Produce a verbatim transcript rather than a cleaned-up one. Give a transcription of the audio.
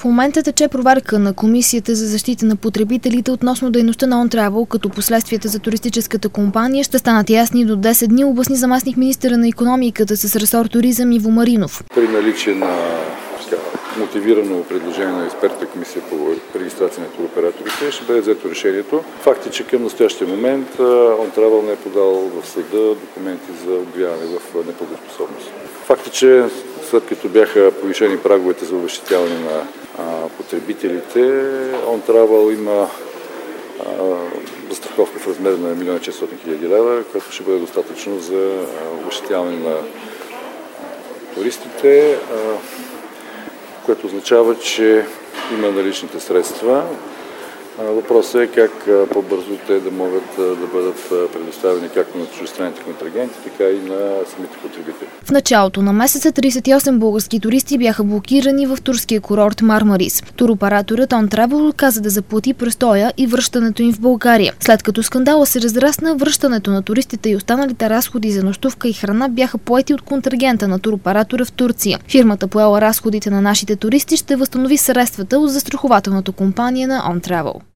В момента тече проверка на Комисията за защита на потребителите относно дейността на OnTravel, като последствията за туристическата компания ще станат ясни до десет дни, обясни заместник-министъра на икономиката с ресор туризъм Иво Маринов. При наличие на мотивирано предложение на експертната комисия по регистрация на туроператорите ще бъде взето решението. Факт е, че към настоящия момент OnTravel не е подал в съда документи за обявяване в неплатежоспособност. Факт е, че след като бяха повишени праговете за обезщетяване на а, потребителите, OnTravel има застраховка в размер на един милион и четиристотин хиляди лева, което ще бъде достатъчно за обезщетяване на туристите, а, което означава, че има наличните средства. Въпросът е как по-бързо те да могат да бъдат предоставени както на чуждестранните контрагенти, така и на самите потребители. В началото на месеца тридесет и осем български туристи бяха блокирани в турския курорт Мармарис. Туроператорът OnTravel каза да заплати престоя и връщането им в България. След като скандала се разрасна, връщането на туристите и останалите разходи за нощувка и храна бяха поети от контрагента на туроператора в Турция. Фирмата, поела разходите на нашите туристи, ще възстанови средствата от застрахователната компания на OnTravel.